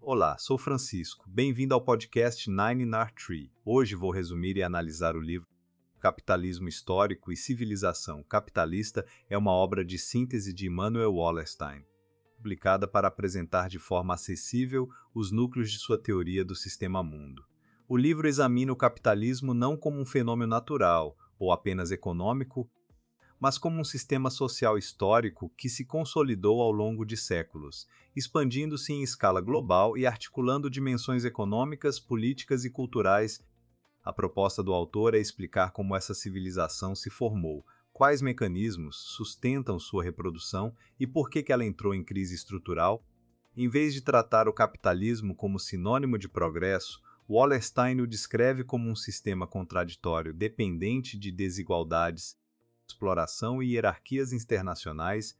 Olá, sou Francisco. Bem-vindo ao podcast Nine Nar Tree. Hoje vou resumir e analisar o livro Capitalismo Histórico e Civilização Capitalista é uma obra de síntese de Immanuel Wallerstein, publicada para apresentar de forma acessível os núcleos de sua teoria do sistema mundo. O livro examina o capitalismo não como um fenômeno natural ou apenas econômico, mas como um sistema social histórico que se consolidou ao longo de séculos, expandindo-se em escala global e articulando dimensões econômicas, políticas e culturais. A proposta do autor é explicar como essa civilização se formou, quais mecanismos sustentam sua reprodução e por que ela entrou em crise estrutural. Em vez de tratar o capitalismo como sinônimo de progresso, Wallerstein o descreve como um sistema contraditório dependente de desigualdades, exploração e hierarquias internacionais.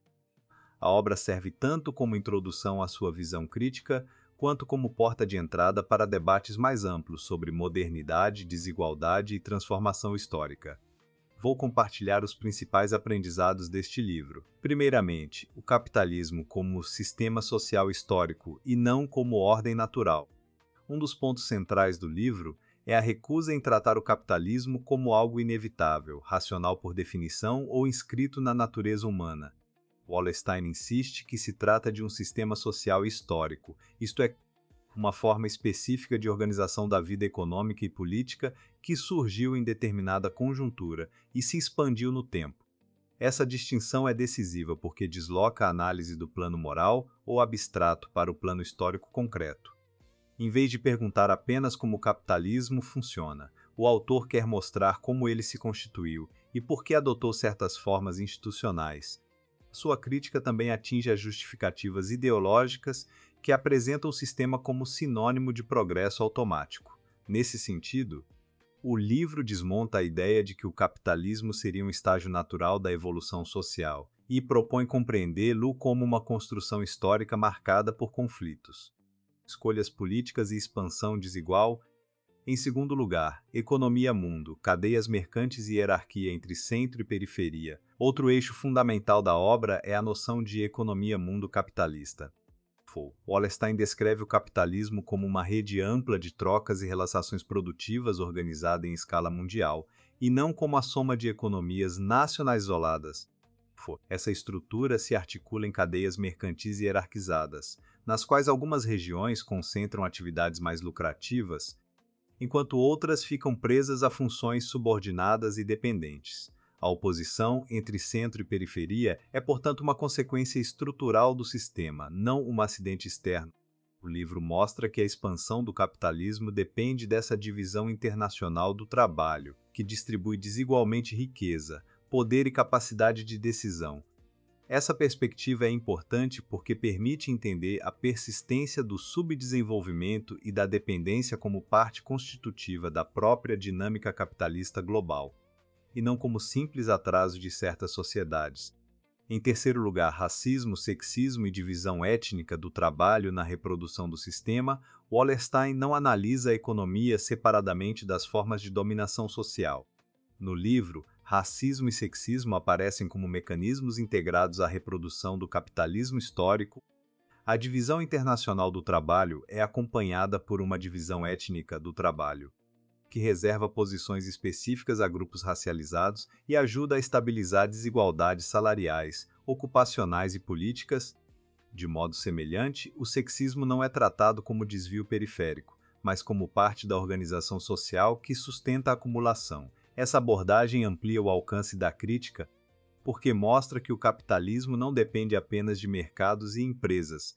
A obra serve tanto como introdução à sua visão crítica, quanto como porta de entrada para debates mais amplos sobre modernidade, desigualdade e transformação histórica. Vou compartilhar os principais aprendizados deste livro. Primeiramente, o capitalismo como sistema social histórico e não como ordem natural. Um dos pontos centrais do livro é a recusa em tratar o capitalismo como algo inevitável, racional por definição ou inscrito na natureza humana. Wallerstein insiste que se trata de um sistema social histórico, isto é, uma forma específica de organização da vida econômica e política que surgiu em determinada conjuntura e se expandiu no tempo. Essa distinção é decisiva porque desloca a análise do plano moral ou abstrato para o plano histórico concreto. Em vez de perguntar apenas como o capitalismo funciona, o autor quer mostrar como ele se constituiu e por que adotou certas formas institucionais. Sua crítica também atinge as justificativas ideológicas que apresentam o sistema como sinônimo de progresso automático. Nesse sentido, o livro desmonta a ideia de que o capitalismo seria um estágio natural da evolução social e propõe compreendê-lo como uma construção histórica marcada por conflitos, escolhas políticas e expansão desigual. Em segundo lugar, economia-mundo, cadeias mercantes e hierarquia entre centro e periferia. Outro eixo fundamental da obra é a noção de economia-mundo capitalista. Wallerstein descreve o capitalismo como uma rede ampla de trocas e relações produtivas organizada em escala mundial, e não como a soma de economias nacionais isoladas. Essa estrutura se articula em cadeias mercantis hierarquizadas, nas quais algumas regiões concentram atividades mais lucrativas, enquanto outras ficam presas a funções subordinadas e dependentes. A oposição entre centro e periferia é, portanto, uma consequência estrutural do sistema, não um acidente externo. O livro mostra que a expansão do capitalismo depende dessa divisão internacional do trabalho, que distribui desigualmente riqueza, poder e capacidade de decisão. Essa perspectiva é importante porque permite entender a persistência do subdesenvolvimento e da dependência como parte constitutiva da própria dinâmica capitalista global, e não como simples atraso de certas sociedades. Em terceiro lugar, racismo, sexismo e divisão étnica do trabalho na reprodução do sistema. Wallerstein não analisa a economia separadamente das formas de dominação social. No livro, racismo e sexismo aparecem como mecanismos integrados à reprodução do capitalismo histórico. A divisão internacional do trabalho é acompanhada por uma divisão étnica do trabalho, que reserva posições específicas a grupos racializados e ajuda a estabilizar desigualdades salariais, ocupacionais e políticas. De modo semelhante, o sexismo não é tratado como desvio periférico, mas como parte da organização social que sustenta a acumulação. Essa abordagem amplia o alcance da crítica porque mostra que o capitalismo não depende apenas de mercados e empresas,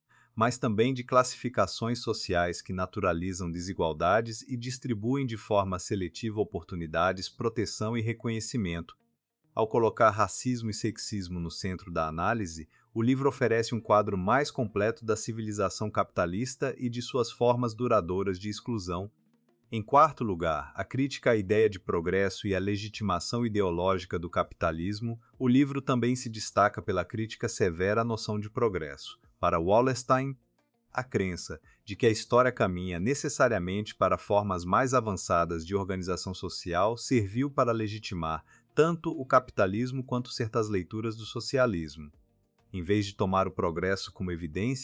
mas também de classificações sociais que naturalizam desigualdades e distribuem de forma seletiva oportunidades, proteção e reconhecimento. Ao colocar racismo e sexismo no centro da análise, o livro oferece um quadro mais completo da civilização capitalista e de suas formas duradouras de exclusão. Em quarto lugar, a crítica à ideia de progresso e a legitimação ideológica do capitalismo. O livro também se destaca pela crítica severa à noção de progresso. Para Wallerstein, a crença de que a história caminha necessariamente para formas mais avançadas de organização social serviu para legitimar tanto o capitalismo quanto certas leituras do socialismo. Em vez de tomar o progresso como evidência,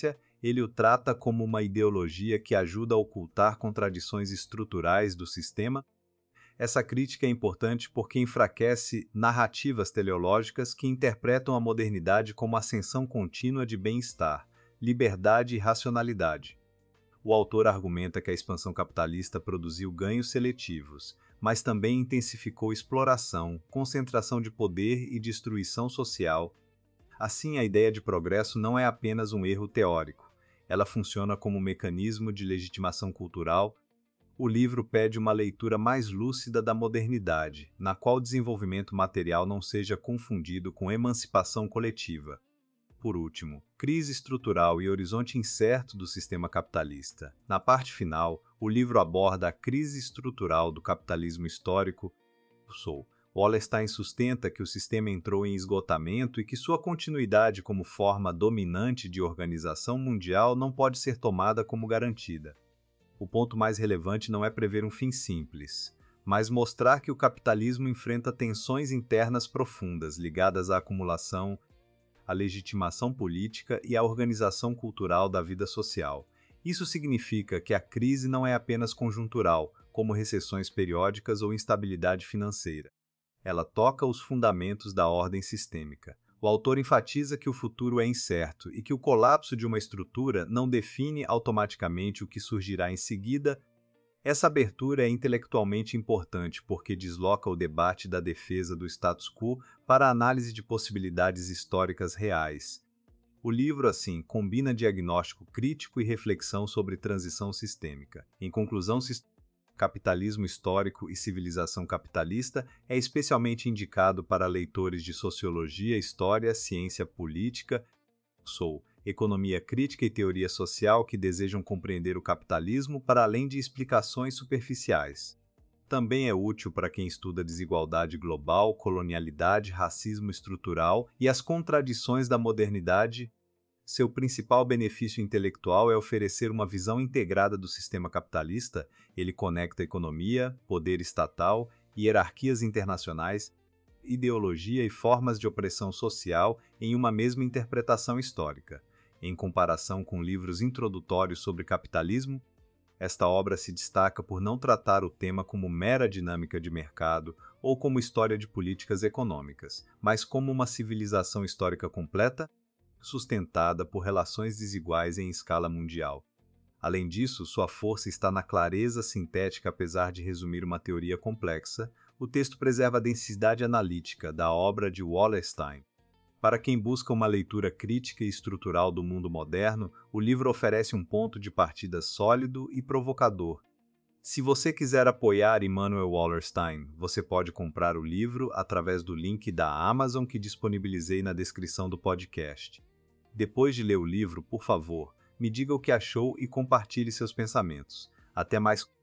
Ele o trata como uma ideologia que ajuda a ocultar contradições estruturais do sistema. Essa crítica é importante porque enfraquece narrativas teleológicas que interpretam a modernidade como ascensão contínua de bem-estar, liberdade e racionalidade. O autor argumenta que a expansão capitalista produziu ganhos seletivos, mas também intensificou exploração, concentração de poder e destruição social. Assim, a ideia de progresso não é apenas um erro teórico. Ela funciona como um mecanismo de legitimação cultural. O livro pede uma leitura mais lúcida da modernidade, na qual o desenvolvimento material não seja confundido com emancipação coletiva. Por último, crise estrutural e horizonte incerto do sistema capitalista. Na parte final, o livro aborda a crise estrutural do capitalismo histórico. Wallerstein sustenta que o sistema entrou em esgotamento e que sua continuidade como forma dominante de organização mundial não pode ser tomada como garantida. O ponto mais relevante não é prever um fim simples, mas mostrar que o capitalismo enfrenta tensões internas profundas ligadas à acumulação, à legitimação política e à organização cultural da vida social. Isso significa que a crise não é apenas conjuntural, como recessões periódicas ou instabilidade financeira. Ela toca os fundamentos da ordem sistêmica. O autor enfatiza que o futuro é incerto e que o colapso de uma estrutura não define automaticamente o que surgirá em seguida. Essa abertura é intelectualmente importante porque desloca o debate da defesa do status quo para a análise de possibilidades históricas reais. O livro, assim, combina diagnóstico crítico e reflexão sobre transição sistêmica. Em conclusão, Capitalismo Histórico e Civilização Capitalista é especialmente indicado para leitores de sociologia, história, ciência política, economia crítica e teoria social que desejam compreender o capitalismo para além de explicações superficiais. Também é útil para quem estuda desigualdade global, colonialidade, racismo estrutural e as contradições da modernidade. Seu principal benefício intelectual é oferecer uma visão integrada do sistema capitalista. Ele conecta economia, poder estatal, hierarquias internacionais, ideologia e formas de opressão social em uma mesma interpretação histórica. Em comparação com livros introdutórios sobre capitalismo, esta obra se destaca por não tratar o tema como mera dinâmica de mercado ou como história de políticas econômicas, mas como uma civilização histórica completa, sustentada por relações desiguais em escala mundial. Além disso, sua força está na clareza sintética. Apesar de resumir uma teoria complexa, o texto preserva a densidade analítica da obra de Wallerstein. Para quem busca uma leitura crítica e estrutural do mundo moderno, o livro oferece um ponto de partida sólido e provocador. Se você quiser apoiar Immanuel Wallerstein, você pode comprar o livro através do link da Amazon que disponibilizei na descrição do podcast. Depois de ler o livro, por favor, me diga o que achou e compartilhe seus pensamentos. Até mais.